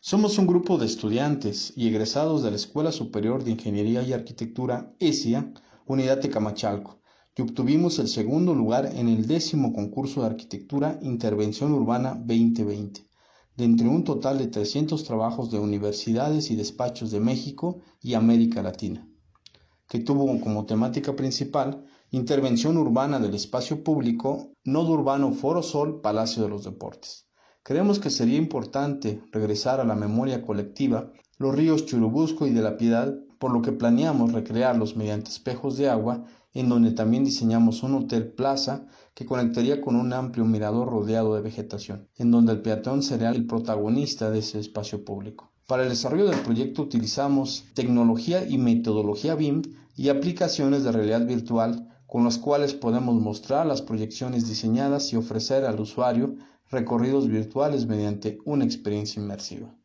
Somos un grupo de estudiantes y egresados de la Escuela Superior de Ingeniería y Arquitectura ESIA, Unidad Tecamachalco, y obtuvimos el segundo lugar en el 10º concurso de Arquitectura Intervención Urbana 2020, de entre un total de 300 trabajos de universidades y despachos de México y América Latina, que tuvo como temática principal Intervención Urbana del Espacio Público, Nodo Urbano Foro Sol, Palacio de los Deportes. Creemos que sería importante regresar a la memoria colectiva los ríos Churubusco y de la Piedad, por lo que planeamos recrearlos mediante espejos de agua, en donde también diseñamos un hotel plaza que conectaría con un amplio mirador rodeado de vegetación, en donde el peatón sería el protagonista de ese espacio público. Para el desarrollo del proyecto utilizamos tecnología y metodología BIM y aplicaciones de realidad virtual con las cuales podemos mostrar las proyecciones diseñadas y ofrecer al usuario recorridos virtuales mediante una experiencia inmersiva.